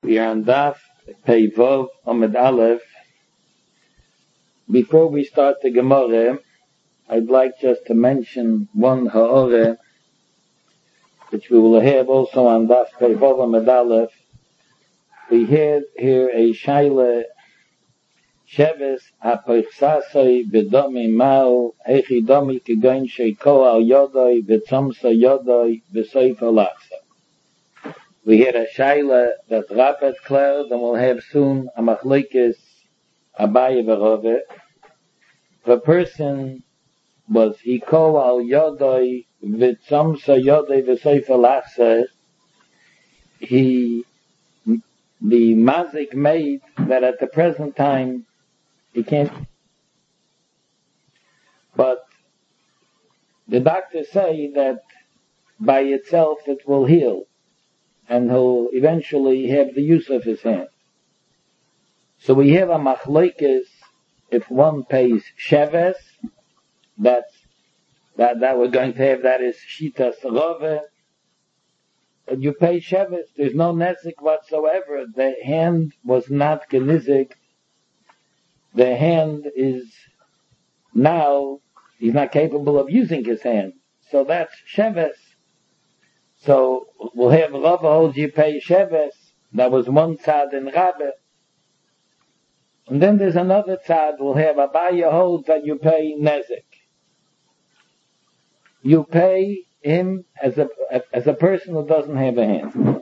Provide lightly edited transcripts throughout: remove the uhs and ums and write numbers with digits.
We are on Daf Pei Vov Amud Aleph. Before we start the Gemara, I'd like just to mention one ha'orah, which we will have also on Daf Pei Vov Amud Aleph. We have here a shaila Sheves ha'poichsasoi b'domi ma'u hechi domi kigoin sheiko al yodoi v'tzomsa yodoi v'soif alachsa. We had a shaila that Rabbit declared, and we'll have soon a machlokes Abaye v'Rove. The person was hiko al yodoi v'tzomsa yodoi v'soif alachsa. The mazik made that at the present time he can't. But the doctors say that by itself it will heal, and he'll eventually have the use of his hand. So we have a machlokes if one pays sheves, that we're going to have, that is shitas rove. And you pay sheves, there's no nezik whatsoever. The hand was not genizik. The hand is now, he's not capable of using his hand. So that's sheves. So we'll have Rava holds you pay sheves. That was one tzad in Rabbe. And then there's another tzad. We'll have Abaye holds that you pay nezik. You pay him as a person who doesn't have a hand.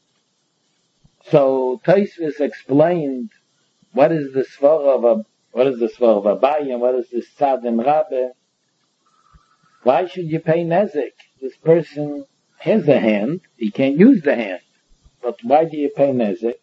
So Tosfos explained what is the svara of Abaye and what is this tzad in Rabbe. Why should you pay nezik? This person has a hand, he can't use the hand. But why do you pay nezik?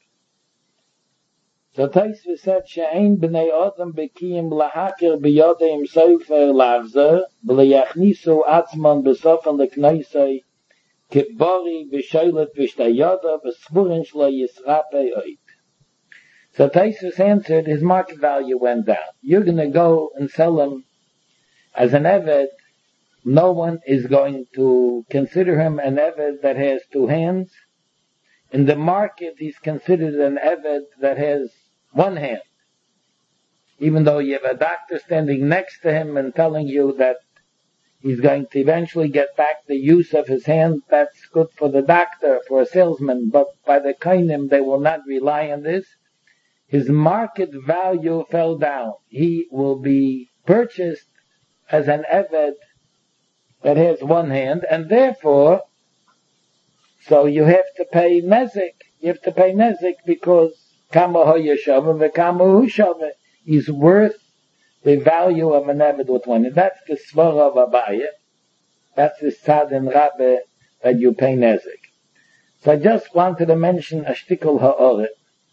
So Tosfos said, She'ein b'nei Adam b'kiyim lahakir b'yodeim sofer lachzer b'leyachnisu atzman b'sofen l'kneisei kibori v'sholet v'shtayada v'svurin shlo yisrape oid. So Tosfos answered, his market value went down. You're going to go and sell him as an eved. No one is going to consider him an eved that has two hands. In the market, he's considered an eved that has one hand. Even though you have a doctor standing next to him and telling you that he's going to eventually get back the use of his hand, that's good for the doctor, for a salesman, but by the kainim, they will not rely on this. His market value fell down. He will be purchased as an eved that has one hand, and therefore, so you have to pay nezik. You have to pay nezik because kama hoya shava v'kama hu shava. He's worth the value of an eved with one. And that's the svara of Abaye. That's the tzad in Rabbe that you pay nezik. So I just wanted to mention a shtikul ha'oret.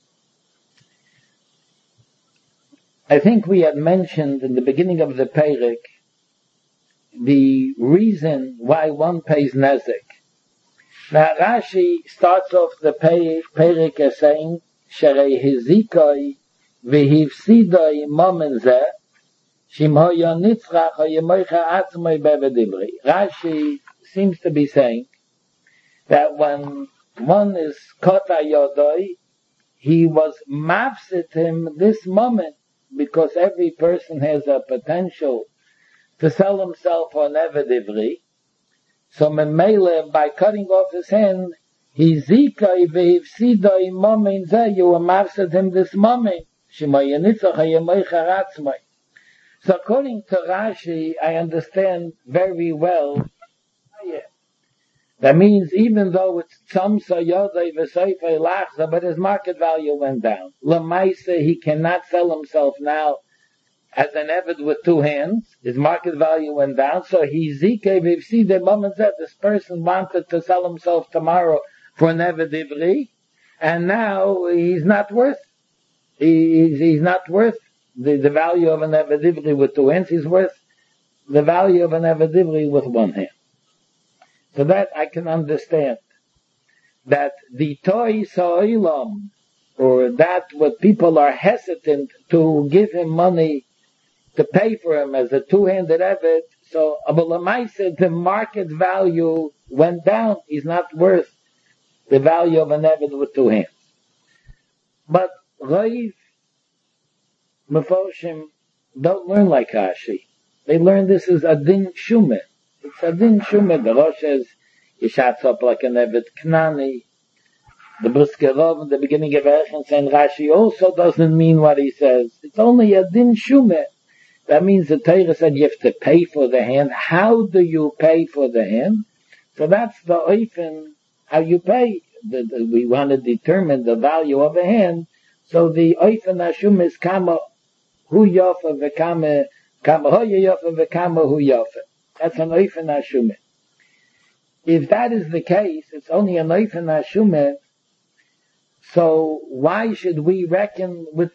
I think we had mentioned in the beginning of the Perek the reason why one pays nezik. Now Rashi starts off the Perek as saying, Sherei hizikoi v'hivsidoi momen zeh, shim hoya nitzrach hoya moicha atzmoi bevedibri. Rashi seems to be saying that when one is kota yodoi, he was mafsit him this moment, because every person has a potential to sell himself for an eved ivri. So Memele, by cutting off his hand, he zikai ve'ivsidoi momen zeh, you were mafsid him this moment. Shemaya nitzach hayamoicha ratzmai. So according to Rashi, I understand very well. That means even though it's tzomsa yodai v'soifei lachza, but his market value went down. L'maisa, he cannot sell himself now as an eved with two hands. His market value went down, so he zike v'ivsi the moment that this person wanted to sell himself tomorrow for an eved ivri, and now he's not worth. He's not worth the value of an eved ivri with two hands. He's worth the value of an eved ivri with one hand. So that I can understand. That the toy sa'ilam, or that what people are hesitant to give him money to pay for him as a two-handed eved, so Abulamai said the market value went down. He's not worth the value of an eved with two hands. But Raiv Mefoshim don't learn like Rashi. They learn this is Adin Shumeh. It's Adin Shumeh. The Rosh says, Yishatz up like an Evet Knani. The Briskerov in the beginning of Erechen saying Rashi also doesn't mean what he says. It's only Adin Shumeh. That means the Torah said you have to pay for the hand. How do you pay for the hand? So that's the oifen, how you pay. We want to determine the value of a hand. So the oifen hashum is kama hu yofa v'kama hu yofa v'kama hu yofa. That's an oifen hashum. If that is the case, it's only an oifen hashum. So why should we reckon with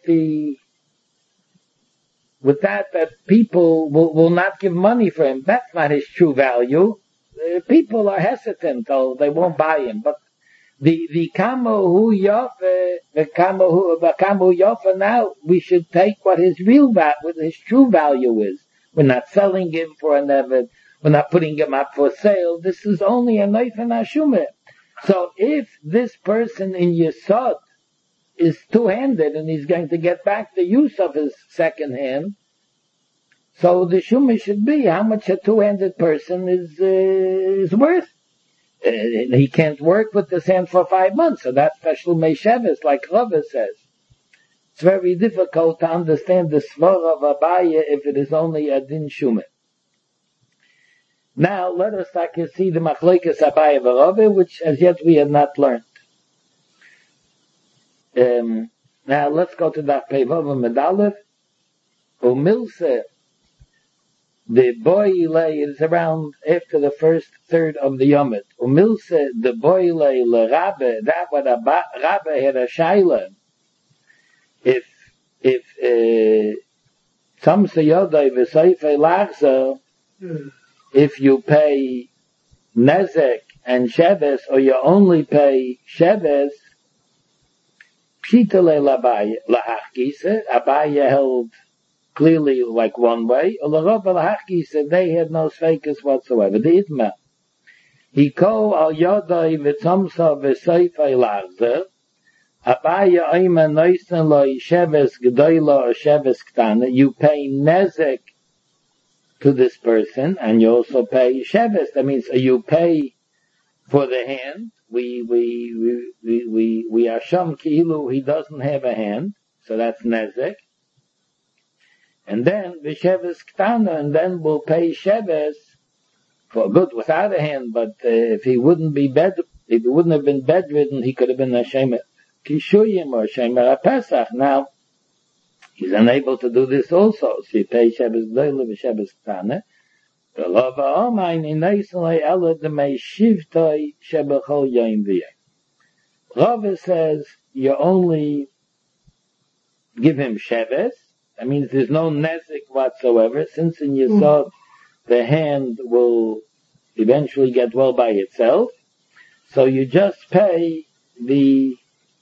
that people will not give money for him? That's not his true value. People are hesitant, though they won't buy him. But the kamo hu yafa, the kamo hu yafa, now we should take what his real value, what his true value is. We're not selling him for an evet. We're not putting him up for sale. This is only a noif and ashumeh. So if this person in Yesod is two-handed and he's going to get back the use of his second hand, so the shumah should be how much a two-handed person is worth. He can't work with this hand for 5 months, so that's special meisheves, like Rava says. It's very difficult to understand the svara of Abaye if it is only a din shumah. Now let us see the machlokes Abaye and Rava, which as yet we have not learned. Now let's go to that Pevav Medalev. Umilse, the boile is around after the first third of the Yomit. Umilse, the boile le Rabbe, that what Rabbe had a shaila. If some seyodai v'seifei lachza, if you pay nezek and sheves, or you only pay sheves, pshita le lahachkise, Abaye held clearly like one way, said they had no sveikas whatsoever. The Itma. He called al yodai v'tzomsa v'seifei lachza, Abaye oima noisen lo sheves g'doila or sheves ktana, you pay nezek to this person, and you also pay sheves. That means you pay for the hand. We are sham ki'ilu, he doesn't have a hand, so that's nezek. And then the sheves ktana, and then we'll pay sheves for good without a hand. But if he wouldn't have been bedridden, he could have been a shemer kishuyim or shemer pesach. Now he's unable to do this also, so he pays sheves doyle v'sheves ktana. The lava omain in neiselay ela de mei shivtoi shebechol yom v'yom. Rava says you only give him sheves. That means there's no nezik whatsoever, since in Yesod the hand will eventually get well by itself. So you just pay the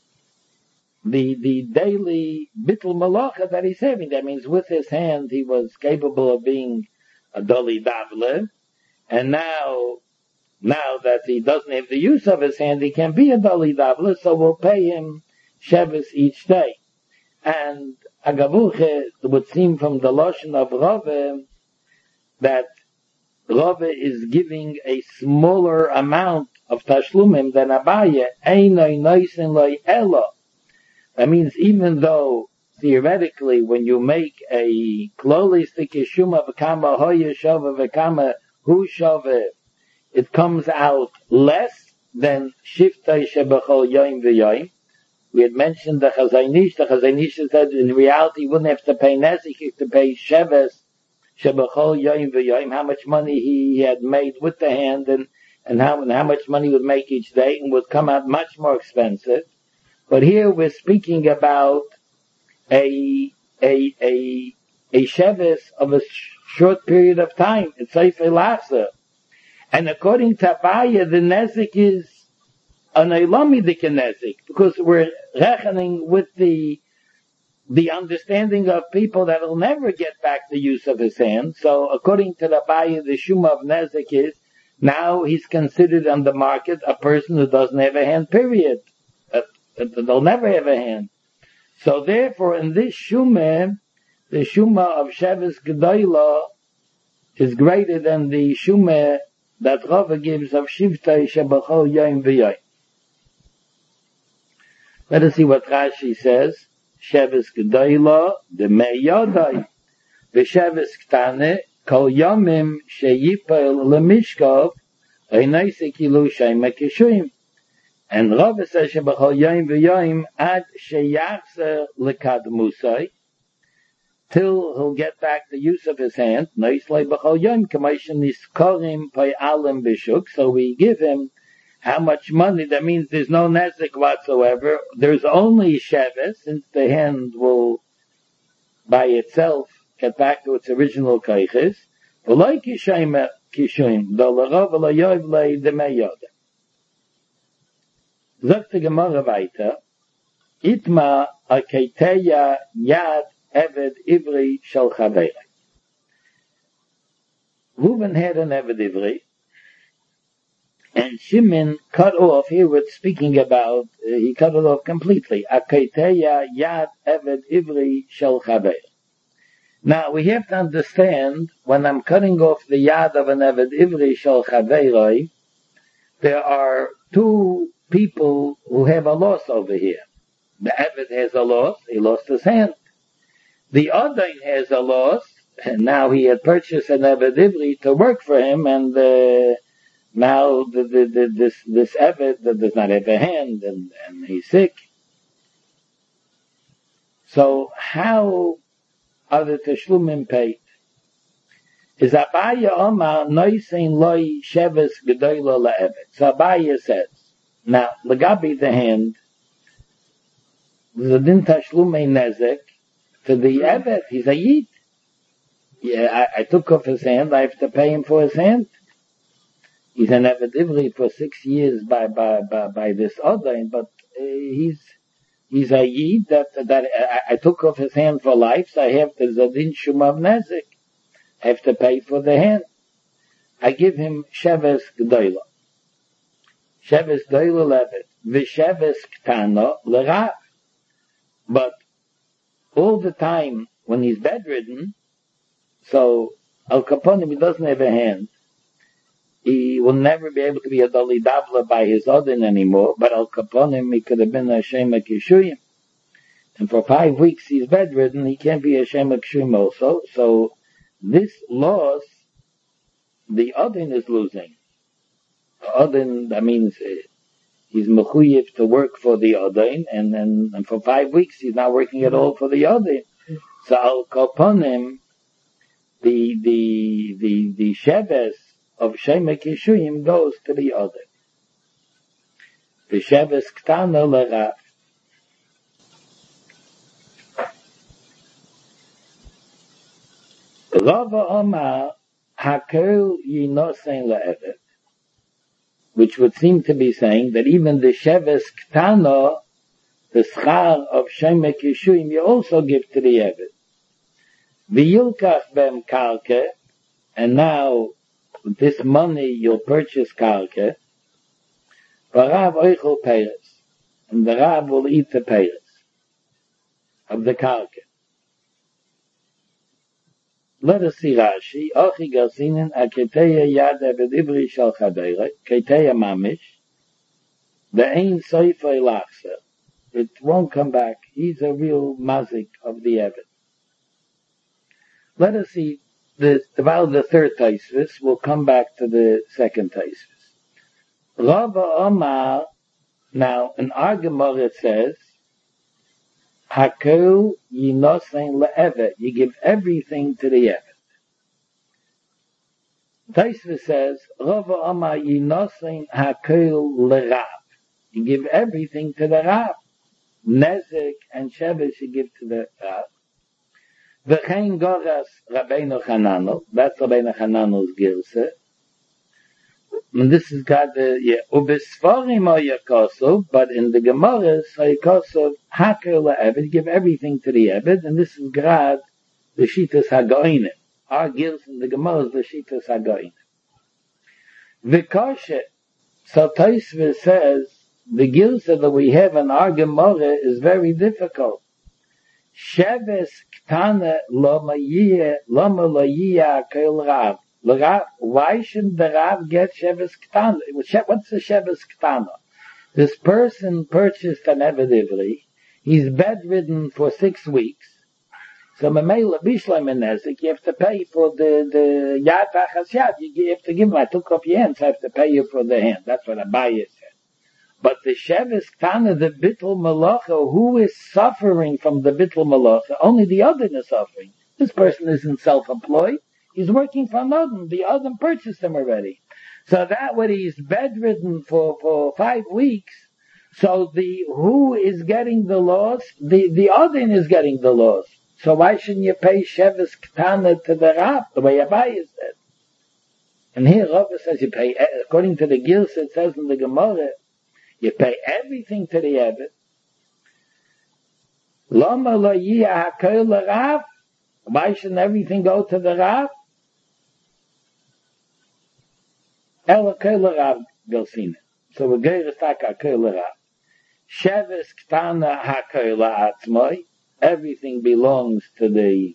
daily bittul malacha that he's having. That means with his hand he was capable of being a doli davle, and now that he doesn't have the use of his hand, he can be a doli davle, so we'll pay him sheves each day. And Agavuche would seem from the Lashon of Rava that Rava is giving a smaller amount of tashlumim than Abaye. Einoi noisen loy elo. That means even though theoretically when you make a klolistik yeshuma v'kama hoya shova v'kama hu shova, it comes out less than shiftay shebechol yoim v'yoim. We had mentioned the Chazaynish. The Chazaynish said in reality he wouldn't have to pay Nezek, he had to pay Sheves, Shebechol Yoim V'Yoim, how much money he had made with the hand and how much money he would make each day, and would come out much more expensive. But here we're speaking about a Sheves of a short period of time. It's Seifei Lachza. And according to Abaye, the Nezek is an Eilamidik Nezek, because we're reckoning with the understanding of people that will never get back the use of his hand. So according to the Abaye, the Shuma of Nezek is, now he's considered on the market a person who doesn't have a hand, period. They'll never have a hand. So therefore, in this Shumah, the Shumah of Shevis Gedolah is greater than the Shumah that Rava gives of Shivtei Shebachol Yom V'Yom. Let us see what Rashi says. Shevis Gedolah, the Meyodai, V'Shevis Ktane, Kol Yomim Sheyipel Lemishkov, Einaisik Ilu Shem Kishuim. And Rava says Shebachol Yom V'Yom Ad Sheyachzer Lekadmusai, till he'll get back the use of his hand. So we give him how much money. That means there's no nezik whatsoever. There's only sheves, since the hand will by itself get back to its original kaiches. Sagt die Gemara weiter, Itma aketeya yad Eved Ivri Shel Chaveirei. Reuben had an Eved Ivri, and Shimon cut off, here we're speaking about, he cut it off completely. Aketeya Yad Eved Ivri Shel Chaveirei. Now we have to understand, when I'm cutting off the Yad of an Eved Ivri Shel Chaveirei, there are two people who have a loss over here. The Eved has a loss, he lost his hand. The Odain has a loss, and now he had purchased an Eved Ivri to work for him, and now this Eved that does not have a hand, and he's sick. So how are the Teshlumim paid? Is Abaya Omar Noisein Loi Sheves Gedolah LaEved. So Abaya says, now, Lagabi the hand, the Din Tashlumei Nezek, to the Eved, he's a Yid. Yeah, I took off his hand, I have to pay him for his hand. He's an Eved Ivri for 6 years by this Odain, but he's a Yid that I took off his hand for life, so I have to Zadin Shumav Nezik. I have to pay for the hand. I give him Sheves G'dolah. Sheves G'dolah Eved. V'Sheves Ktana L'Rav. But all the time when he's bedridden, so Al Kaponim, he doesn't have a hand. He will never be able to be a Dali Davla by his Odin anymore, but Al Kaponim, he could have been a Shema Kishuyim. And for 5 weeks he's bedridden, he can't be a Shema Kishuyim also. So this loss, the Odin is losing. The Odin, that means he's mechuyev to work for the Odain, and for 5 weeks he's not working at all for the Odain. So Al Kaponim, the Sheves of Shema Kishuyim goes to the Odain. The Sheves Ktana L'Rav. Rava Omar Hakel Yinosein LaEved, which would seem to be saying that even the Sheves Ktana, the schar of Shema Kishuyim, you also give to the Eved. V'yilkach bem karke, and now with this money you'll purchase karke. V'rav oichel peiris, and the Rav will eat the peiris of the karke. Let us see Rashi. Ochi Garsinen Aketeya Yad Eved Ivri Shal Chaveirei Keteya Mamish. The Ein Soifei Lachser. It won't come back. He's a real mazik of the Eved. Let us see about the third Taisvis. We'll come back to the second Taisvis. Rava Omar. Now in our Gemara it says, Hakel Yinosein LaEved. You give everything to the Eved. Taisva says, Rava Amar Yinosein Hakel LeRav. You give everything to the Rav. Nezek and Sheves you give to the Rav. V'chein Goras Rabbeinu Chananel. That's Rabbeinu Chananel's Girse. And this is got the, Ubesfarim Oyakosov, but in the Gemara, Oyakosov, Hakel LaEved, give everything to the Eved, and this is Grad, the Shitas HaGoinim. Our Girs in the Gemara is the Shitas HaGoinim. V'koshe, so Taisva says, the Girsa that we have in our Gemara is very difficult. Sheves Ktana Lama lo yiyah Kel Rav. Why shouldn't the Rav get Sheves Ktana? What's the Sheves Ktana? This person purchased an Eved. He's bedridden for 6 weeks. So Mamela Bishlam Nezik, you have to pay for the Yad Achashyad. You have to give him, I took off your hands, I have to pay you for the hand. That's what Abaye said. But the Sheves Ktana, the Bittul Malacha, who is suffering from the Bittul Malacha? Only the Odin is suffering. This person isn't self-employed. He's working for an Odin. The Odin purchased him already. So that when he's bedridden for 5 weeks, so who is getting the loss? The Odin is getting the loss. So why shouldn't you pay Sheves Ktana to the Rav, the way Abaye said? And here Rav says you pay, according to the Gilsa, it says in the Gemara, you pay everything to the Eved. Lama lo yiyah hakel Rav. Why shouldn't everything go to the Rav? Ela kel Rav Gelsina. So we're going to talk hakel Rav. Sheves Ktana hakel atzmai. Everything belongs to the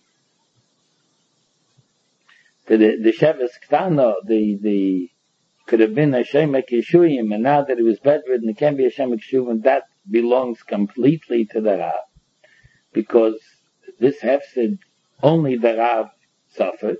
Sheves Ktana, the could have been a Shemek Yeshuyim, and now that he was bedridden, it can't be a Shemek Yeshuyim, that belongs completely to the Rav. Because this hefsid, only the Rav suffered.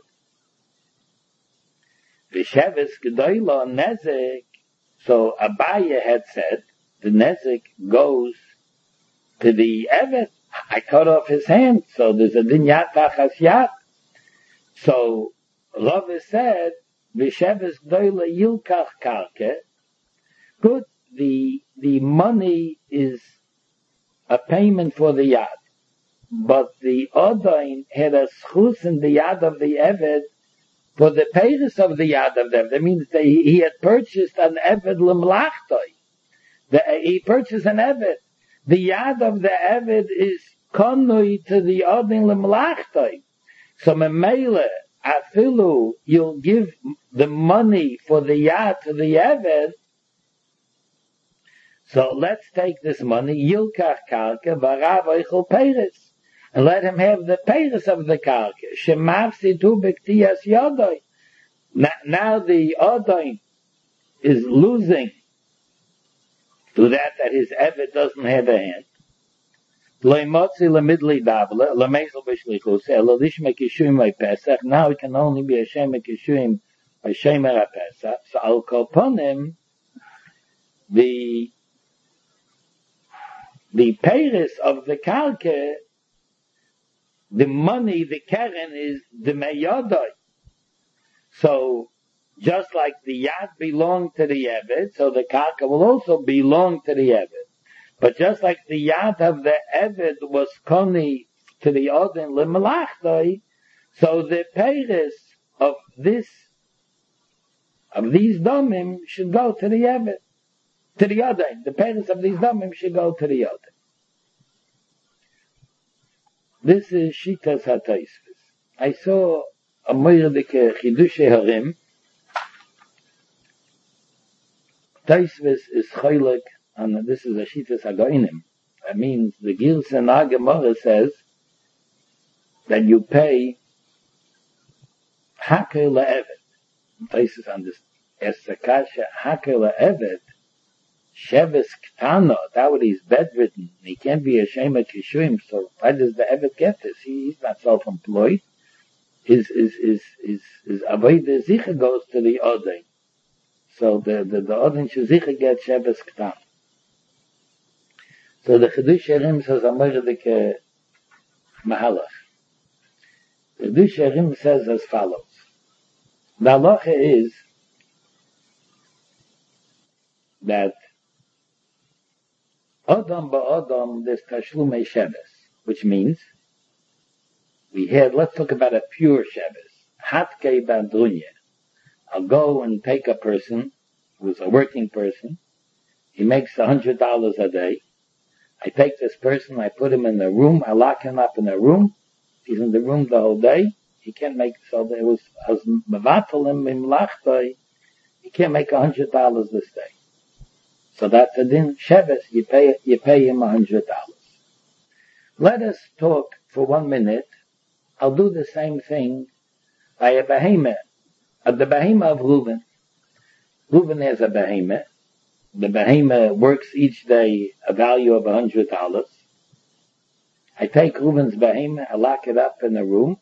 The Sheves Gedoyla Nezek, so Abaye had said, the Nezek goes to the Evet. I cut off his hand, so there's a dinyat achas yat. So Rav said, "V'sheves gdoila yilkach karke." Good, the money is a payment for the yad, but the Odain had a schus in the yad of the Eved for the payers of the yad of them. That means that he had purchased an Eved lemlachtoi. He purchased an Eved. The yad of the Eved is konui to the Odin lemlachtoi. So memele afilu, you'll give the money for the yad to the Eved. So let's take this money, yilkach karka v'rav oichel peiris, and let him have the peiris of the karka. Shemavsi tu b'ktiyas yodoi. Now the Odin is losing to that his Eved doesn't have a hand. Now he can only be a shemek yeshuyim by shemer pesach. So I'll call upon him the peiris of the karka, the money, the keren is the meyodoi. So just like the yad belonged to the Eved, so the karka will also belong to the Eved. But just like the yad of the Eved was koni to the Odin lemalachdoi, so the peiris of these domim should go to the Eved, to the Odin. The peiris of these domim should go to the Odin. This is Shitas HaTaisvis. I saw a moirdike Chidushei Harim. Taisvis is choylek, and this is a Shitas HaGoinim. That means the Gilsa Gemara says that you pay Hakel LaEvet. Taisvis understands. Esakasha Hakel LaEvet, Sheves Ktana, that would he's bedridden. He can't be a Shemek Yeshuyim, so why does the Evet get this? He's not self-employed. His Avodah Zicha goes to the Odin. So the Odin Shazicha gets Sheves Ktana. So the Chidush Harim says Amoridike Mahalach. The Chidush Harim says as follows. The halacha is that Adam ba'Adam there's Tashlumei Sheves, which means let's talk about a pure Sheves. Hatkei Bandrunya. I'll go and take a person who's a working person. He makes $100 a day. I take this person, I put him in a room, I lock him up in a room. He's in the room the whole day. He can't make, so there was, he can't make $100 this day. So that's a din Sheves, you pay him $100. Let us talk for 1 minute, I'll do the same thing by a behemoth, the behemoth of Reuven. Reuven has a behemoth. The behemoth works each day a value of $100. I take Reuven's behemoth, I lock it up in a room,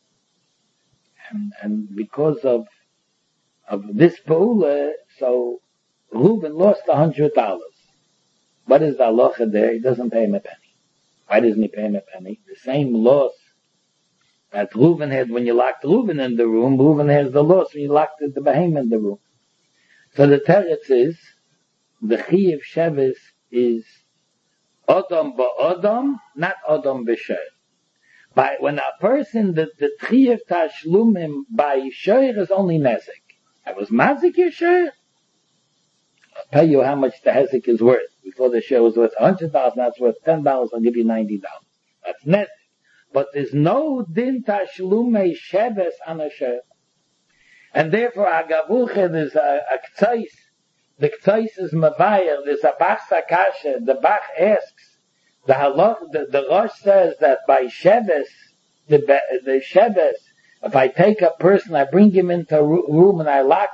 and because of this pa'ula, so Reuven lost $100. What is the halacha there? He doesn't pay him a penny. Why doesn't he pay him a penny? The same loss that Reuven had when you locked Reuven in the room, Reuven has the loss when you locked the behemoth in the room. So the teretz is, the Chiyuv Shevis is Odom ba'odom, not Odom b'shoir. By when a person, the Chiyuv Tashlumim by shoir is only Nezik. I was mazik your shoir. I'll pay you how much the hezek is worth. Before the shoir was worth $100, now it's worth $10, I'll give you $90. That's Nezik. But there's no din Tashlumei Shevis on a shoir. And therefore, Agavuche, there's a k'tzais. The k'tzais is mavayer. There's a Bach Sakasha. The Bach asks, the Rosh says that by Shevis, the Shevis, if I take a person, I bring him into a room and I lock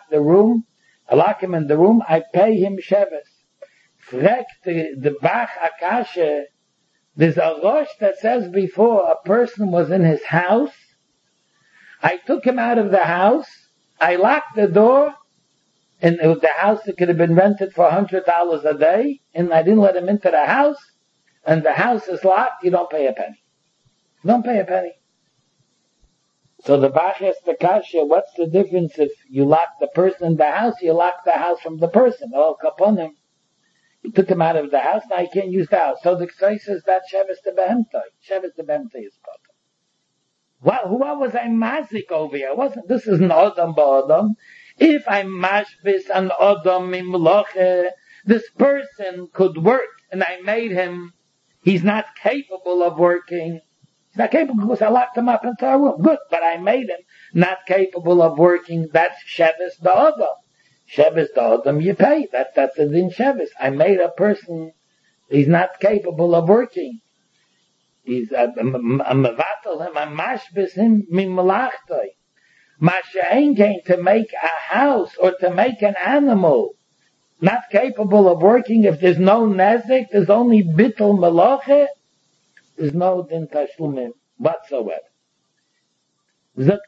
him in the room, I pay him Shevis. Frek, the Bach Akasha, there's a Rosh that says before a person was in his house, I took him out of the house, I locked the door, and the house that could have been rented for $100 a day, and I didn't let him into the house, and the house is locked, you don't pay a penny. You don't pay a penny. So the Bach asks the kasha, what's the difference if you lock the person in the house, you lock the house from the person? Oh, kaponim. You took him out of the house, now you can't use the house. So the Ksai says that Shevis the Behemtai. Shevis the Behemtai is potter. What was I mazik over here? This is an Odom ba'odom. If I'm mashbis an Odom mimloche, this person could work, and I made him, he's not capable of working. He's not capable because I locked him up into a room. Good, but I made him not capable of working. That's Shevis the Odom. Shevis the Odom you pay. That's the din Shevis. I made a person, he's not capable of working. He's a mevatel him, a mashbis him min malachtoi. Masha'en came to make a house or to make an animal not capable of working. If there's no nezik, there's only bittul malache, there's no din tashlumim whatsoever. He says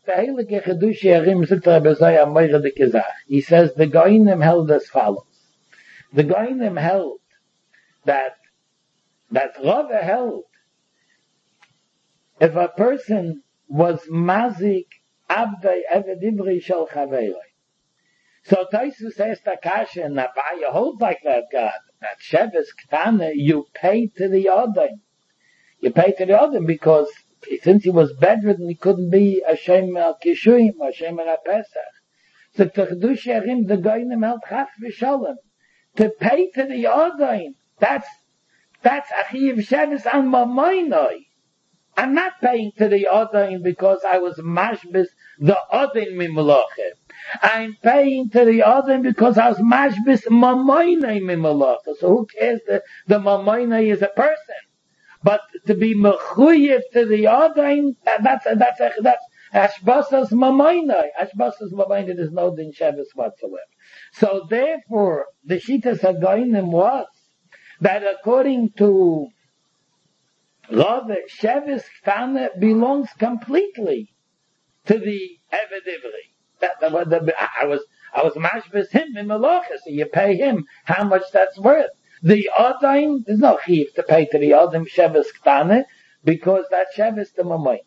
the Goinim held as follows. The Goinim held that Rava held if a person was mazik abdei eved ivri shel chaveroi. So Tosfos says Takasha and Abaya holds like that, God. That Shevis Ktana, you pay to the Odin. You pay to the Odin because since he was bedridden, he couldn't be Hashem al Kishuim, Hashem al Pesach. So Tachdush Yerim, the Goinim held Chaf v'Sholem. To pay to the Odin, that's Achiv Shevis an Mamoinoi. I'm not paying to the Odin because I was mashbis the Odin mimoloche. I'm paying to the Odin because I was mashbis mamoinei mimoloche. So who cares the mamoinei is a person? But to be mechuyev to the Odin, that's Ashbasas mamoinei. Ashbasas mamoinei, there's no din Shevis whatsoever. So therefore, the Shitas HaGoinim was that according to Rav, Shevis Ktana belongs completely to the Eved Ivri. I was mashbis him in Malacha, so you pay him how much that's worth. The Odaim, there's no chiv to pay to the Odaim Shevis Ktana, because that Shevis the Mamoyne.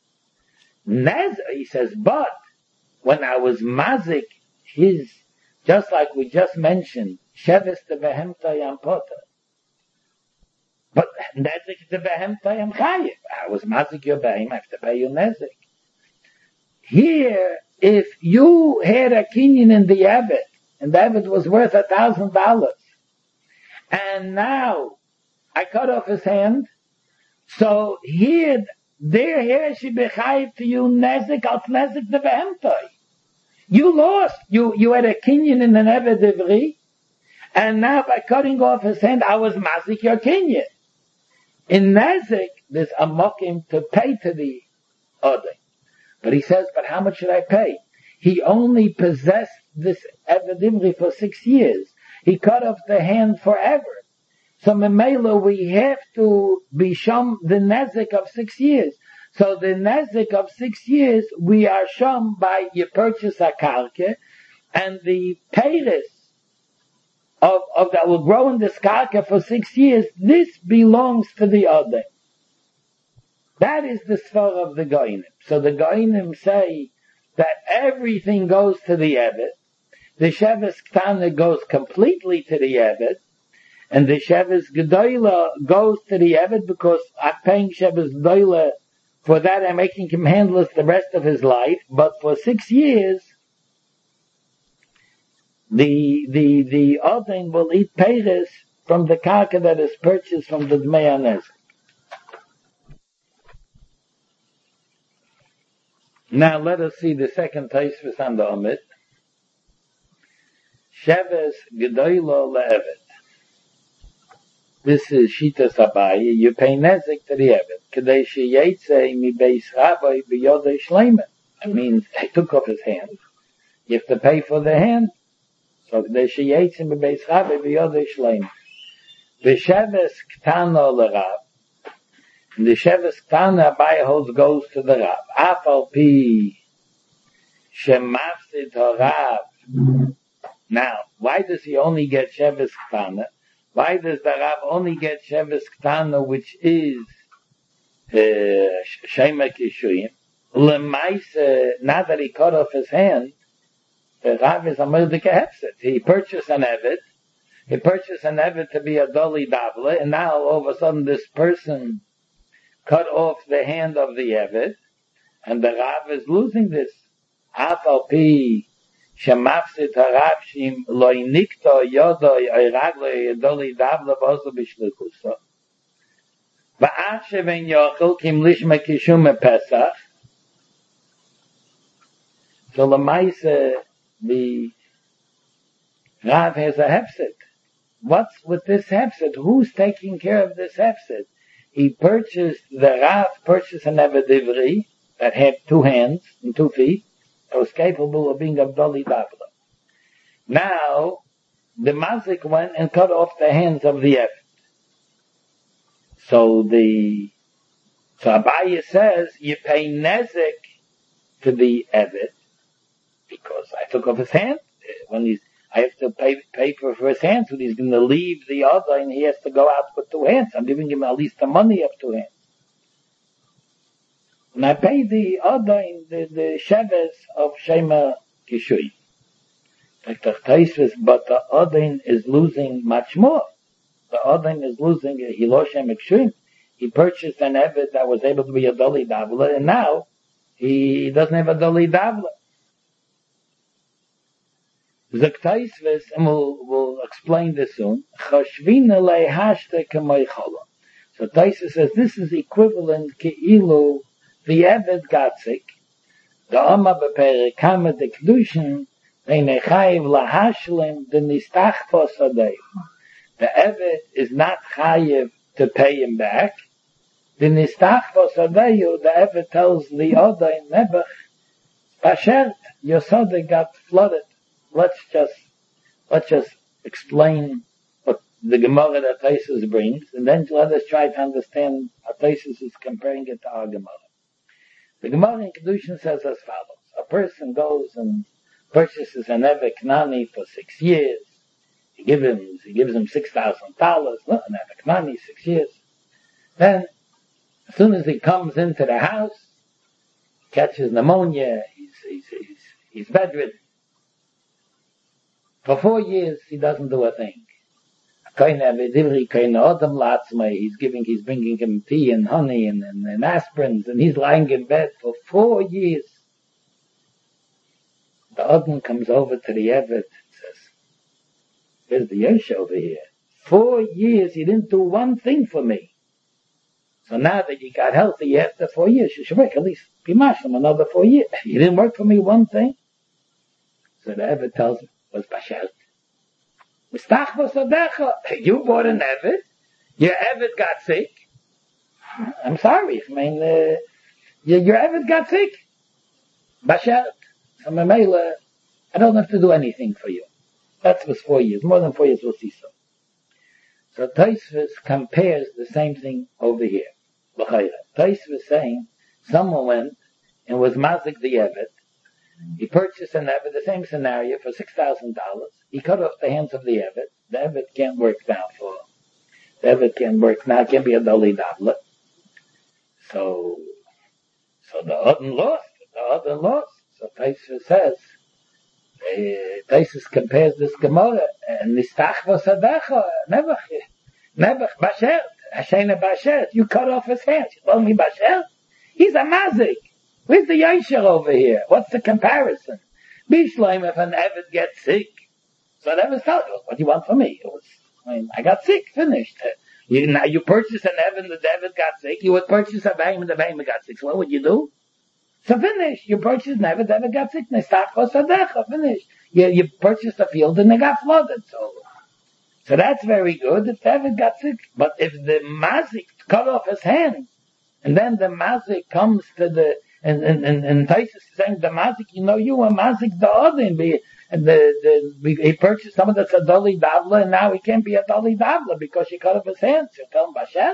He says, but when I was mazik, just like we just mentioned, Shevis the Behemta Yam Potter. But nezik the behemta yam chayiv. I was mazik your behem, I have to pay you nezik. Here, if you had a kinyan in the Eved, and the Eved was worth $1,000, and now I cut off his hand, so here she be chayiv to you nezik al nezik the behemta. You lost. You had a kinyan in an Eved Ivri, and now by cutting off his hand, I was mazik your kinyan. In Nezek, there's a mokim to pay to the Odin. But he says, but how much should I pay? He only possessed this Eved Imri for 6 years. He cut off the hand forever. So Memela, we have to be shom the Nezek of 6 years. So the Nezek of 6 years, we are shom by you purchase a karke, and the payres of that will grow in this karka for 6 years, this belongs to the other. That is the svar of the Goinim. So the Goinim say that everything goes to the Eved, the Sheves Ktana goes completely to the Eved, and the Sheves Gedoyla goes to the Eved because I'm paying Sheves Gedoyla for that, I'm making him handless the rest of his life, but for 6 years, the Odin will eat payres from the karka that is purchased from the Dmei HaNezek. Now let us see the second Tosfos on the Omid. Sheves Gedoylo le'Eved. This is Shitas Abaye. You pay Nezek to the Eved. Kedei sheyetze mi beis Rabbi b'yodei shleimen. That means he took off his hand. You have to pay for the hand. So kedei sheyetze mi beis Rabbi b'yodei shleimen. V'sheves ktana l'Rab. And the Sheves ktana Abaye holds goes to the Rab. Afal pi shemafsid ha'Rab. Now, why does he only get Sheves ktana? Why does the Rab only get Sheves ktana, which is Shema Kishuyim? Lemaise, now that he cut off his hand, the Rab is a Mordecai Hefset. He purchased an Eved. He purchased an Eved to be a Doli Davle, and now all of a sudden this person cut off the hand of the Eved, and the Rab is losing this. Afal pi shemafsid harav shim loy nikto yodoy oy ragloy doli davle bozo b'shlukuso. Va'ad sheven yochel kim lishma kishum Pesach. So lemaise the Rav has a hefset. What's with this hefset? Who's taking care of this hefset? The Rav purchased an Eved Ivri that had 2 hands and 2 feet. That was capable of being a Doli Davla. Now, the Mazik went and cut off the hands of the Eved. So Abaye says, you pay Nezek to the Eved, because I took off his hand. I have to pay for his hands, when he's going to leave the other and he has to go out with 2 hands. I'm giving him at least the money of 2 hands. And I pay the other in the Sheves of Shema Kishui. Like the Tosfos, but the Odin is losing much more. The Odin is losing Hilo Shema Kishui. He purchased an Eved that was able to be a Doli Davla, and now he doesn't have a Doli Davla. The Tosfos, and we'll explain this soon. Choshvina leihashte k'moichala. So Tosfos says this is equivalent keilu the Eved got sick. The Oma beperikama the kedushin veinechayiv lahashlim the nistachpos adei. The Eved is not chayiv to pay him back. The nistachpos adei, the Eved tells the other in Nebuch, Pashert, your Sodeh got flooded. Let's just explain what the Gemara that Tosfos brings, and then let us try to understand how Tosfos is comparing it to our Gemara. The Gemara in Kedushin says as follows. A person goes and purchases an Eved Knani for 6 years. He gives him $6,000. No, an Eved Knani, 6 years. Then, as soon as he comes into the house, he catches pneumonia, he's bedridden. For 4 years, he doesn't do a thing. He's bringing him tea and honey and aspirins, and he's lying in bed for 4 years. The Odin comes over to the Eved and says, "There's the Yosh over here. 4 years, you didn't do one thing for me. So now that you got healthy after 4 years, you should work at least be mashlim another 4 years. You didn't work for me one thing." So the Eved tells him, "Was Bashert. You bought an Eved, your Eved got sick, I'm sorry. I mean, your Eved got sick. Bashert. So Mamela, I don't have to do anything for you. That was 4 years. More than 4 years we'll see so. So Tosfos compares the same thing over here. Tosfos is saying, someone went and was mazik the Eved. He purchased an Eved, the same scenario, for $6,000. He cut off the hands of the Eved. The Eved can't work now the Eved can't work now, can't be a Dali Dabla. So the Odin lost. So Tosfos says, Tosfos compares this Gemara, and Nistachva Sadecha, Nebuch, Bashert, Hashena Bashert, you cut off his hands. You told me Bashert? He's a mazik. Where's the Yosher over here? What's the comparison? Bishleim, if an Eved gets sick, so that was told you, what do you want from me? I got sick, finished. Now you purchase an Eved, the Eved got sick, you would purchase a Behem, and the Behem got sick. So what would you do? So finish. You purchased an Eved, the Eved got sick, Nestachva Sadecha, finish. You purchased a field and they got flooded, so that's very good if the Eved got sick. But if the mazik cut off his hand, and then the mazik comes to the, and Tosfos is saying the mazik, you a mazik the Odin, and he purchased someone that's a Dali Davla, and now he can't be a Dali Davla because he cut off his hands. You tell him Basher?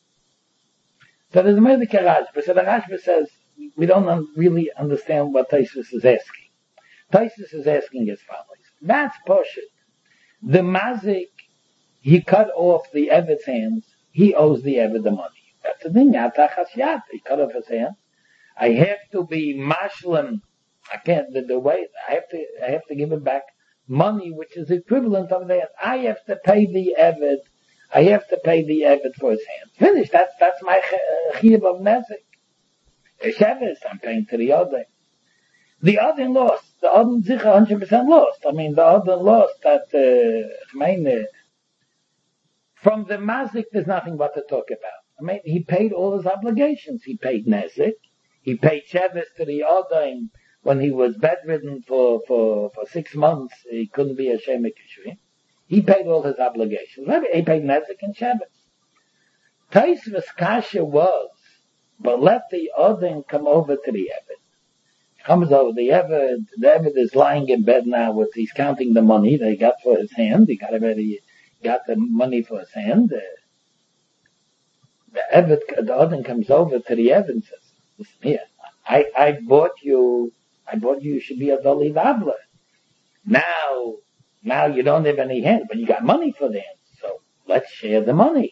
So there's a medical Rashba. So the Rashba says, we don't really understand what Tosfos is asking. Tosfos is asking as follows. That's Poshet. The mazik, he cut off the Eved's hands, he owes the Eved the money. That's the thing, he cut off his hand. I have to be mashlim. I can't, the way, I have to give him back money, which is equivalent of that. I have to pay the Eved. I have to pay the Eved for his hand. Finish. That's my chiyuv of nezik. Sheves, I'm paying to the Odin. The Odin lost. The Odin zich 100% lost. I mean, the Odin lost that, from the mazik, there's nothing what to talk about. I mean, he paid all his obligations. He paid nezik. He paid Sheves to the Odin when he was bedridden for 6 months. He couldn't be a Shemek Yeshuvim. He paid all his obligations. He paid nezik and Sheves. Tosfos kasha was, but let the Odin come over to the Eved. Comes over the Eved is lying in bed now he's counting the money that he got for his hand. He got the money for his hand. The Odin comes over to the Eved and says, listen here, I bought you should be a Dali Davla. Now you don't have any hands, but you got money for the hands. So let's share the money.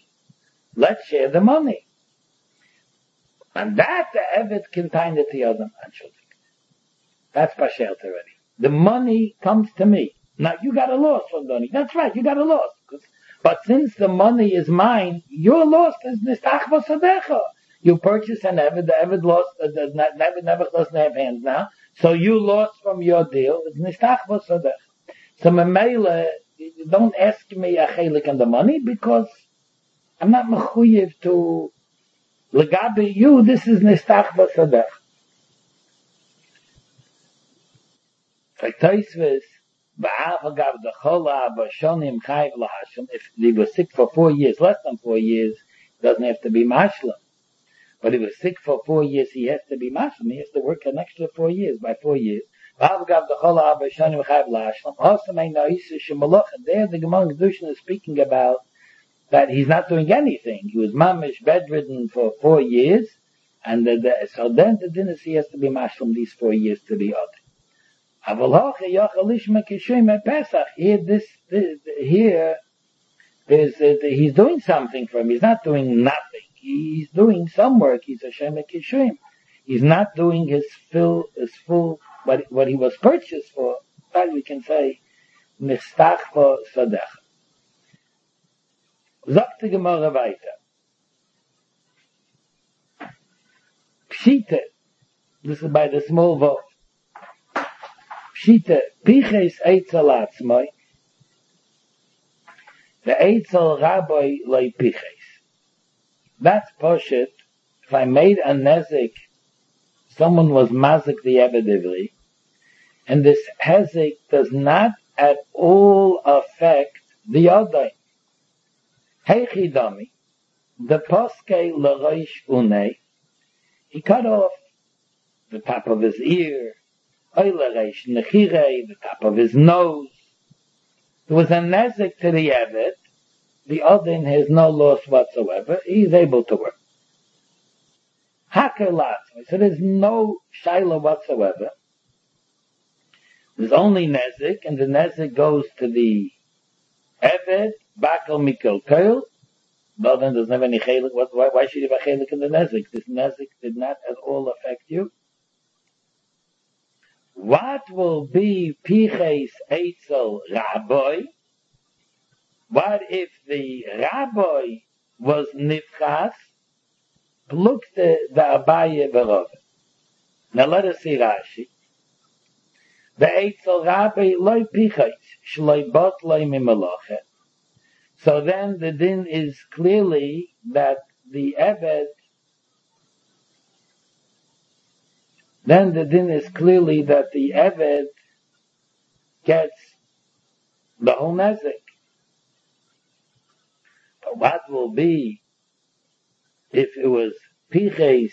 And that the Eved can find it to the Odin. That's Bashert already. The money comes to me. Now you got a loss from Doni. That's right, you got a loss. But since the money is mine, your loss is Nistachva Sadecha. You purchase an Eved, the Eved lost, the Eved never doesn't have hands now. So you lost from your deal, it's Nistachva Sadecha. So Mamela, don't ask me a chelik on the money because I'm not mechuyev to legabe you, this is Nistachva Sadecha. Like Tosfos, if he was sick for 4 years, less than 4 years, doesn't have to be mashlam. But if he was sick for 4 years, he has to be mashlam. He has to work an extra 4 years, by 4 years. Also, there the Gemara Kedushin is speaking about that he's not doing anything. He was mamish bedridden for 4 years, and so then the din is he has to be mashlam these 4 years to the other. He's doing something for him. He's not doing nothing. He's doing some work. He's a Shemek Yeshuvim. He's not doing his full, what he was purchased for. But we can say, Nistachva Sadecha. Sagt die Gemara weiter. Pshite. This is by the small vote. Pshite, piches eitzel atzmai, the eitzel rabbi loy piches. That's poshet. If I made a nezik, someone was mazik the Eved, and this hezik does not at all affect the other. Heichi dami, the poske l'roish une, he cut off the top of his ear, oy l'roish nechire, the top of his nose. There was a nezik to the Eved. The Odin has no loss whatsoever. He's able to work. Haker latzmi. So there's no shaila whatsoever. There's only nezik, and the nezik goes to the Eved, bakel mikol koil. The Odin doesn't have any chelik. Why should you have a chelik in the nezik? This nezik did not at all affect you. What will be piches eitzel rabbi? What if the rabbi was nifchas? Plukte the Abaye v'Rove. Now let us see Rashi. The eitzel rabbi loy piches shloi bot loy mimaloche. So then the din is clearly that the Eved. Then the din is clearly that the Eved gets the whole nezik. But what will be if it was Piches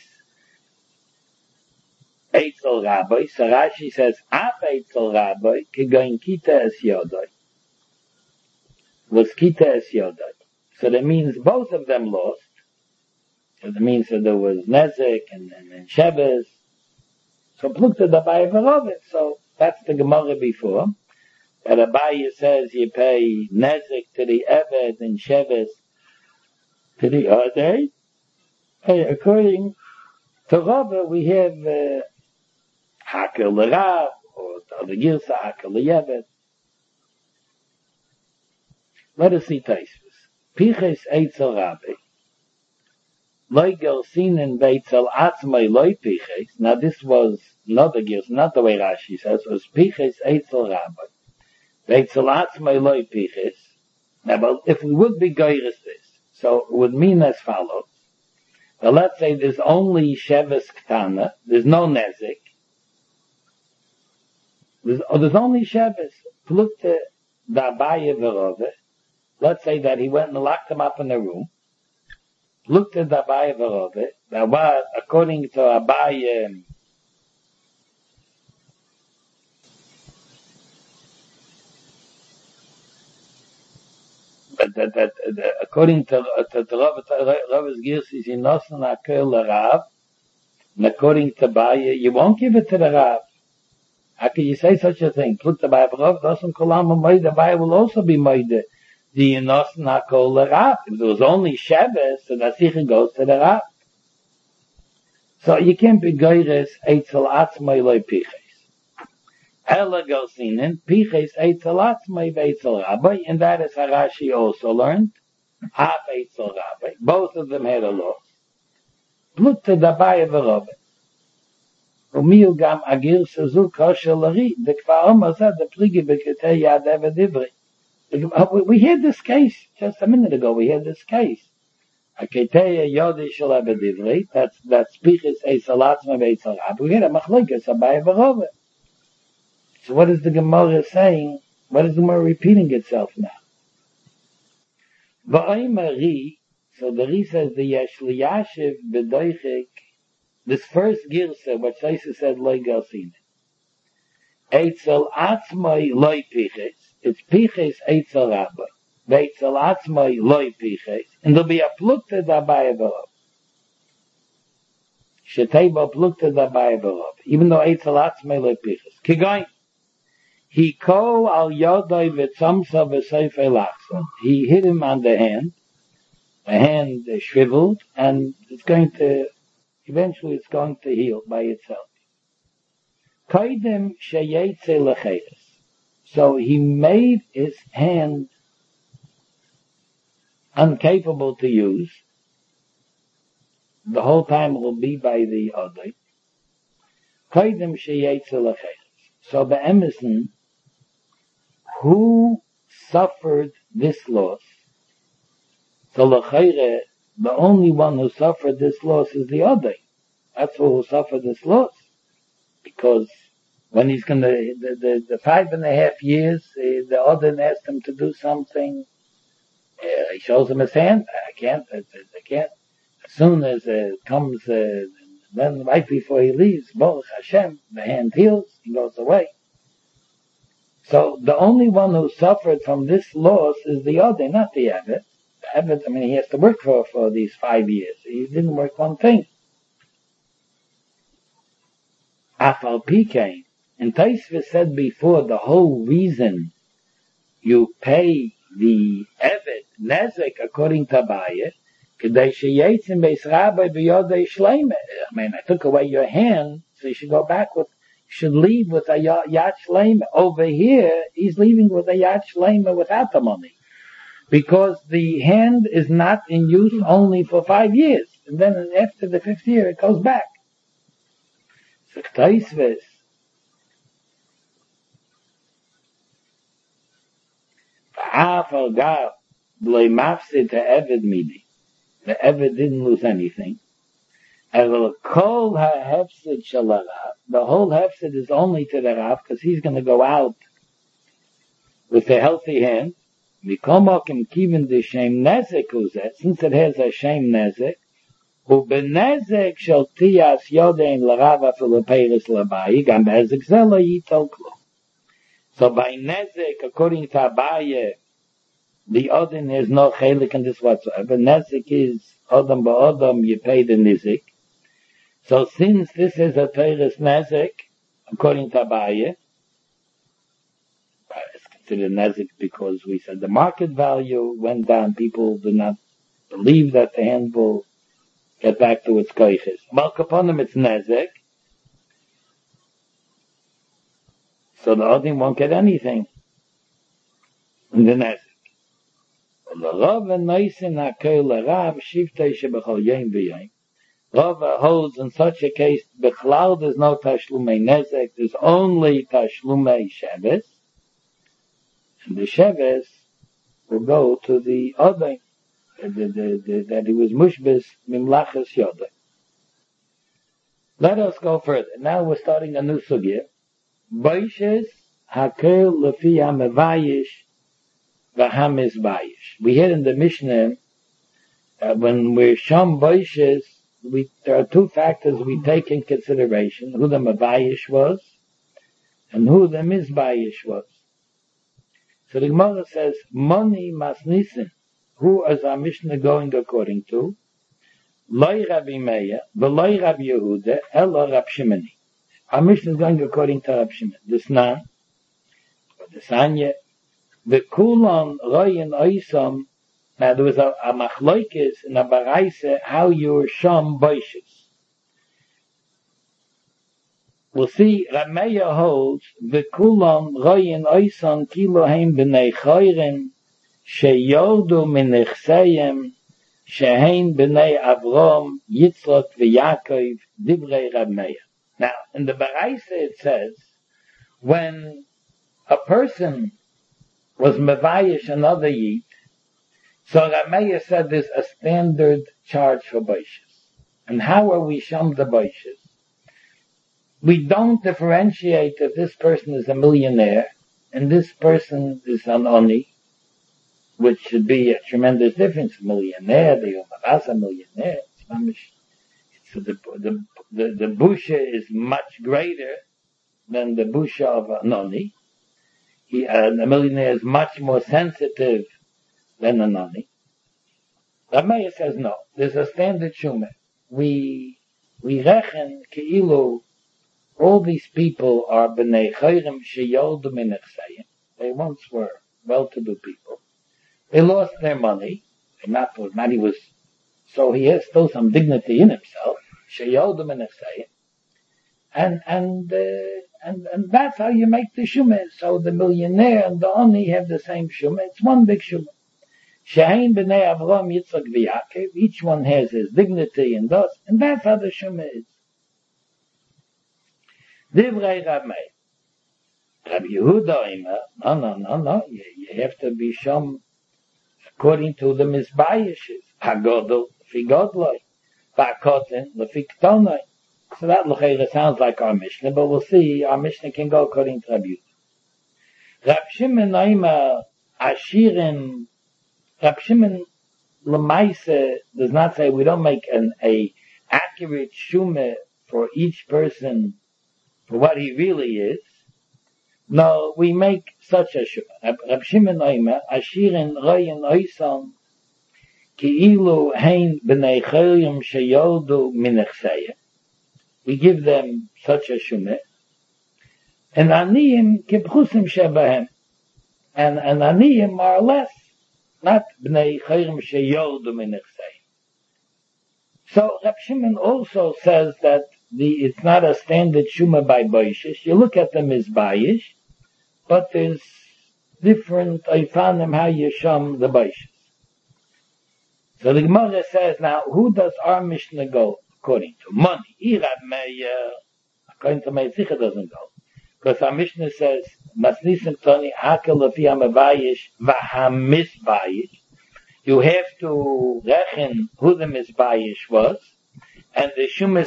Eitzel Rabbi? So Rashi says, Af Eitzel Rabbi, Kigoin Kita Es Yodai. Was Kita Es Yodai. So that means both of them lost. So that means that there was nezik and Sheves. So Plukta the Abaye v'Rove. So that's the Gemara before. But Abaye says you pay nezik to the Eved and Sheves to the Odei. Hey, according to Rove, we have Haker l'Rav, or the Girsa Haker l'Yeved. Let us see Taisvus. Piches Eitzel Rabbi. Loi Gersinen Beitzel Atzmai Loi Piches. Now this was not the Girsa, not the way Rashi says. It was Piches Eitzel Rabbi. Beitzel Atzmai Loi Piches. Now, but if we would be Geiris this, so it would mean as follows. Well, let's say there's only Sheves Ktana, there's no Nezik. There's only Sheves. Plukte the Abaye v'Rove. Let's say that he went and locked him up in a room. Looked at the Abaye v'Rove. Now what, according to Abaye, according to Rav's Girsi, he nosen akel l'Rav, and according to Abaye, you won't give it to the Rav. How can you say such a thing? Put the Abaye v'Rove, doesn't kolam moide, Abaye will also be moide. The nosen akel l'Rav. If there was only Sheves, so that sicher goes to the Rav. So you can't be goyres eitzel atzmai loy piches. Ela Gosinen, Piches Eitzel Atzmai Veitzel Rabbi, and that is how Rashi also learned. Half Eitzel Rabbi. Both of them had a loss. Plukte Abaye v'Rove. Umiu gam agir sezu kosher lari. The Kfar Omer said the pligi b'ketei yad Eved Ivri. We had this case just a minute ago. We had this case. Aketei yodi shel Eved Ivri. That's Piches Eitzel Atzmai Veitzel Rabbi. We had a machlokes Abaye v'Rove. So what is the Gemara saying? What is the Gemara repeating itself now? V'oimari, so the Ri says the Yesh liyashiv b'doichik, this first girsa, what Shaisa said, loy galsine. Eitzel atzmai loy piches, it's piches eitzel rabba. V'eitzel atzmai loy piches, and there'll be a plukta d'Abaye v'Rove. Sheteiba plukta d'Abaye v'Rove, even though eitzel atzmai loy piches. Kigoin. He ko al yodai v'tzamsa v'seifei lachsa. He hit him on the hand shriveled, and eventually it's going to heal by itself. Kaidem sheyetze lecheres. So he made his hand incapable to use. The whole time it will be by the odai. Kaidem sheyetze lecheres. So the Emerson, who suffered this loss? So l'chayre, the only one who suffered this loss is the Odai. That's who suffered this loss. Because when he's gonna, the 5.5 years, the Odai asked him to do something, He shows him his hand. I can't. As soon as it comes, then right before he leaves, Baruch Hashem, the hand heals, he goes away. So the only one who suffered from this loss is the other, not the Eved. The Eved, he has to work for these 5 years. He didn't work one thing. Afal Pikain. And Taisva said before, the whole reason you pay the Eved Nezek according to Abaye, I took away your hand, so you should go back with, you should leave with a Yad Shleima. Over here, he's leaving with a Yad Shleima without the money. Because the hand is not in use only for 5 years. And then after the 5th year, it goes back. So Taisves, the Eved didn't lose anything. The whole hefsid is only to the Rav, because he's going to go out with a healthy hand. Since it has a shem nezek, so by nezek, according to Abaye, the Odin has no chelik in this whatsoever. Nezik is Odom ba'Odom, you pay the Nizik. So since this is a Teres Nezik, according to Abaye, it's considered Nezik because we said the market value went down. People do not believe that the hand will get back to its koiches. Mal kaponim, it's Nezik. So the Odin won't get anything in the Nezik. Rav holds in such a case, Bechlal, there's no Tashlumei Nezek, there's only Tashlumei Sheves, and the Sheves will go to the Odin, that he was Mushbis Mimlachas Yodai. Let us go further. Now we're starting a new sugya. Baishes Hakel Lefi HaMevayish V'Hamis Bayish. We hear in the Mishnah that when we're Sham Baishes, there are 2 factors we take in consideration: who the Mevayish was and who the Mizbayish was. So the Gemara says, Moni Masnisin, who is our Mishnah going according to? Loi Rabbi Meir, V'loi Rabbi Yehuda, Elo Rab Shimoni. Our Mishnah is going according to Rab Shimon. This Nan, the Sanya, the Kulon Royin Oisam. Now there was a machloikis in a baraisa how you sham boishes. We'll see Rameya holds the Kulon Royin Oisam Kilohem b'nei Choyrim sheyordu min nechseim shehein b'nei Avrom Yitzrok v'Yakov divrei Rameya. Now in the baraisa it says when a person was mevayish another yid, so Rameya said there's a standard charge for boishes. And how are we sham the boishes? We don't differentiate if this person is a millionaire and this person is an oni, which should be a tremendous difference. Millionaire, the Umavasa millionaire, so the busha is much greater than the busha of an oni. A millionaire is much more sensitive than a nani. Rameya says no. There's a standard shumeh. We rechen keilu all these people are b'nei chayrim sheyoldu min nechseim. They once were well-to-do people. They lost their money. Money was, so he has still some dignity in himself. Sheyoldu min nechseim. And that's how you make the shumeh. So the millionaire and the oni have the same shumeh. It's one big shumeh. Shehein b'nei Avram Yitzchak v'Yakov. Each one has his dignity and thus, and that's how the shumeh is. Divrei Rab Meir. Rabbi Yehuda Omer, no. You have to be sham according to the Mizbayishes. Hagodol lefi godloi, va'koten lefi ktonoi. So that l'cheira sounds like our Mishnah, but we'll see. Our Mishnah can go according to Rabbi Yehuda. Rab Shimon Omer, Ashirim Rab Shimon Lemaise does not say we don't make a accurate shumeh for each person for what he really is. No, we make such a shumeh. Rab Shimon Oimer, Ashirin Royen Oisam, Ki'ilu Hein B'nei Cholim Sheyoldu Minechseya. We give them such a shumeh. And Aniyim Kibchusim Shebahem. And Aniyim are less, not B'nei Cholim Sheyoldu Minechseya. So Rab Shimon also says that it's not a standard shumah by Boishish. You look at them as Bayish, but there's different Eifanim how you shum the Boishish. So the Gemara says, now, who does our Mishnah go according to? Money. Irab Meir, according to Meir Zicha doesn't go. Because our Mishnah says, Masnisim Toni Hakel Lefi HaMevayish VaHaMizbayish. You have to reckon who the Mizbayish was, and the Shumas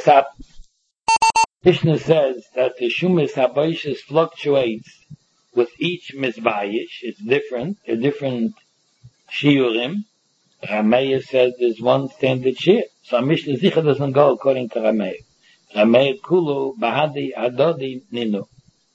Mishnah says that the Shumas HaBoishes fluctuates with each Mizbayish. It's different, a different Shiurim. Rameir says there's one standard Shiur. So Mishnah Zicha doesn't go according to Rameir. Rameir Kulu Bahadi Adodi Ninu.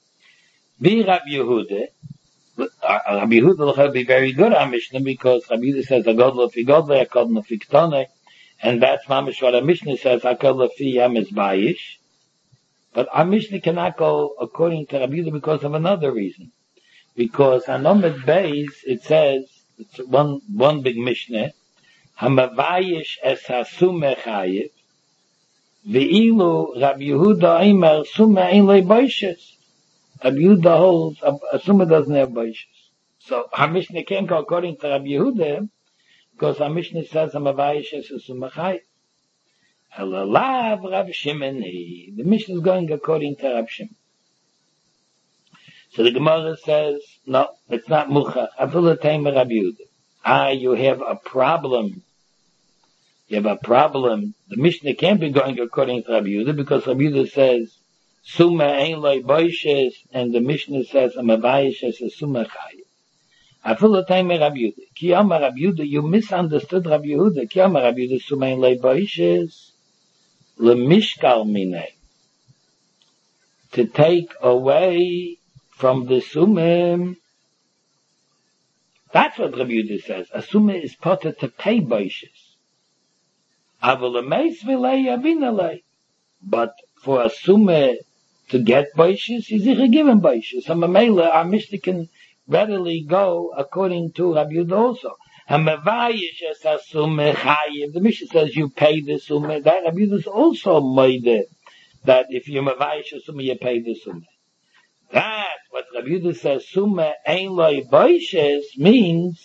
Be Rab Yehuda. Rabbi Yehuda will be very good on Mishnah because Rabbi Yehuda says Agod Lefi Godle, Agod Lefi Ktone, and that's mamish what our Mishnah says Agod Lefi Hamizbayish. But our Mishnah cannot go according to Rabbi Yehuda because of another reason. Because on Omed Beis it says it's one big Mishnah Hamavayish es Hasume Chayiv Ve'ilu Rabbi Yehuda Eimer Sume Ein Lei Boishes. Rabbi Yehuda holds a Summa doesn't have Boishes. So our Mishnah can't go according to Rabbi Yehuda because our Mishnah says Hamavayish es Hasume Chayiv. Elalav Rav Shimon. The Mishnah is going according to Rav Shimon. So the Gemara says, no, it's not Muchach. Afilu Teimer Rabbi Yehuda. You have a problem. You have a problem. The Mishnah can't be going according to Rabbi Yehuda because Rabbi Yehuda says Summa Ein Loi Boishes, and the Mishnah says Hamavayish es Hasume Chayiv. Afilu Teimer Rabbi Yehuda. Ki Amar Rabbi Yehuda, you misunderstood Rabbi Yehuda. Ki Amar Rabbi Yehuda Summa Ein Loi Boishes leMishkal Minei. To take away from the Sumim. That's what Rabbi Yehuda says. A Sumah is potter to pay Boishes. But for a Sumah to get Boishes, he's given Boishes. So Mamela, our Mishnah can readily go according to Rabbi Yehuda also. The Mishnah says you pay the Sumah. That Rabbi Yehuda is also made that if you Mavayish a Sumah, you pay the Sumah. That, what Rabbi Yehuda says, Summa Ein Loi Boishes means,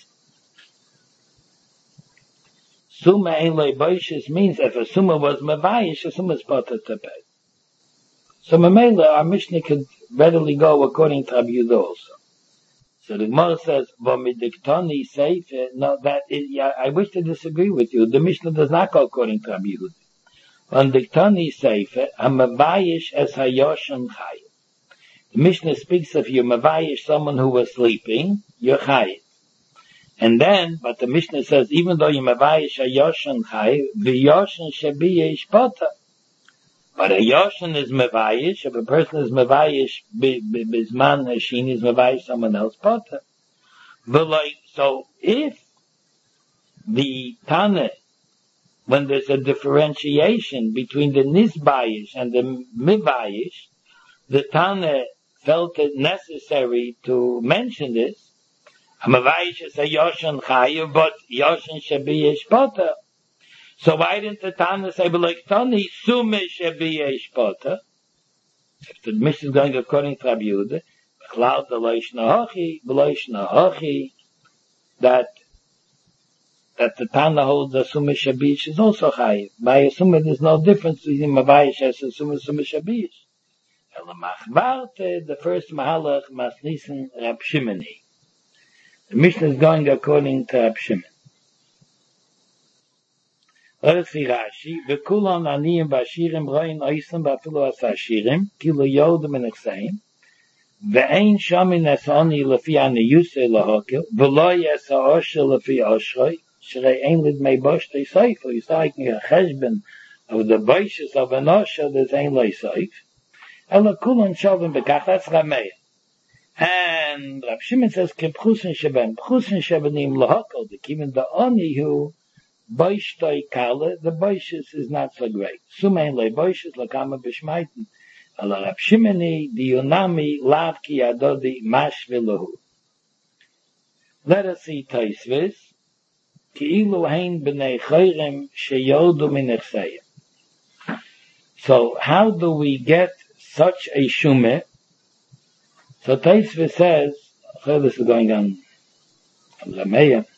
Summa Ein Loi Boishes means if a Summa was Mavayish, a Summa is potter to pay. So Mamela, our Mishnah could readily go according to Rabbi Yehuda also. So the Gemara says, V'midiktoni Seife, no, that is, yeah, I wish to disagree with you. The Mishnah does not go according to Rabbi Yehuda. V'midiktoni Seife, Hamavayish es Hayoshem Chayiv. The Mishnah speaks of you Mavayish, someone who was sleeping, you're Chayiv. And then, but the Mishnah says, even though you Mavayish a Yoshan Chayiv, the Yoshan Shabiya Ishpota. But a Yoshan is Mavayish, if a person is Mavayish, Bizman Hashin is Mavayish someone else, Pota. So if the Tana, when there's a differentiation between the Nizbayish and the Mivayish, the Tana felt it necessary to mention this. Hamavayish is a Yoshan Chayiv, but Yoshan Shabiya Ishpota. So why didn't the Tana say, like Tani, Sume Shabiya Ishpota? If the Mishnah is going according to Rabbi Yehuda, Cloud the Loishna Hochi, that the Tana holds the Sume Shabiya is also Chayiv. By a Sume, there's no difference between Mavayish as a Sume Shabiya. The first Mahalach Masnisin Rab Shimoni. The Mishnah is going according to Rab Shimon. Let us see Rashi. V'kulon aniyim b'ashirim roin oisem b'afilu asashirim kilu yodim enechseim Ve'ein shamin es oni lefi aniyuse lahokil, v'lo yes ha'osher lefi oshroi, shrei ein lid mei bosh te seif, or he's taking a cheshbon of the boishes of an osher, there's ein lei seif. Ela kulan shovim bekach, that's Rameya. And Rav Shimon says, Ke pchusin shebenim lahokil, the kiven the oni who boishtoi kale, the boishes is not so great. Sumein lei boishes, lakama b'shmaiten. Ala Rav Shimoni, the Yonami, lav ki adodi mash v'lahu. Let us see Taisvis. Ki ilu hein b'nei choyrem sheyodu min echseyem. So how do we get such a shumeh? So Taisvis says, this is going on Rameya.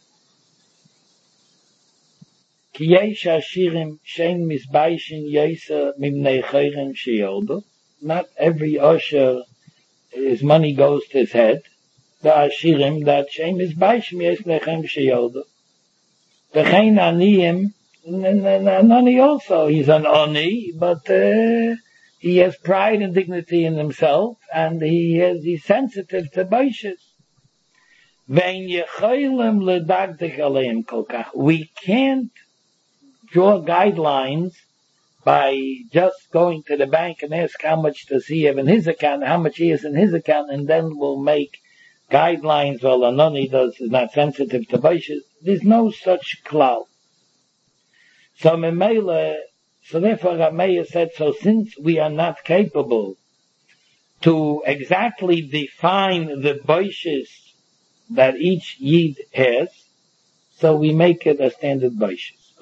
Ki yesh ashirim shein misbaishin yesa mimnei choyrem sheyodu. Not every usher, his money goes to his head. The ashirim, that shame is baishim yes lechem sheyodu. The chein aniyim, an ani also, he's an ani, but he has pride and dignity in himself, and he's sensitive to baishes. Vein yechoylem ledagdech aleim kolkach. We can't draw guidelines by just going to the bank and ask how much does he have in his account, how much he has in his account, and then we'll make guidelines. Well, Anoni is not sensitive to baishes. There's no such cloud. So therefore Rameya said, so since we are not capable to exactly define the baishes that each yid has, so we make it a standard baishes. So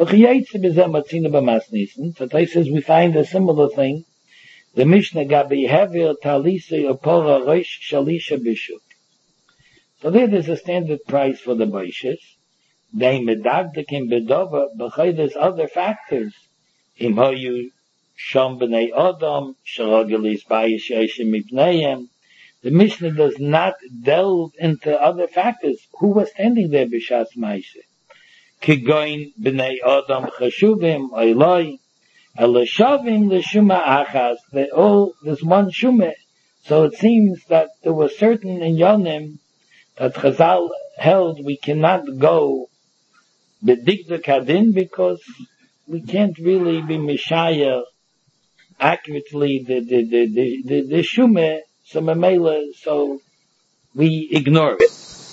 Tais says we find a similar thing. The Mishnah Gabi Hever Talisa Opora Rosh Shalisha Bishuk. So there's a standard price for the baishes. They medagdekim bedova, but there's other factors. Im hoyu shom b'nei odom sharagelis bayish yeshim mipneihem. The Mishnah does not delve into other factors. Who was standing there b'shas ma'aseh? Kigoin b'nei odom chashuvim oiloi eloshavim l'shuma achas. They all there's one shumah. So it seems that there were certain in Yonim that Chazal held we cannot go b'digda kadin because we can't really be mishaya accurately the shumeh. So we ignore it.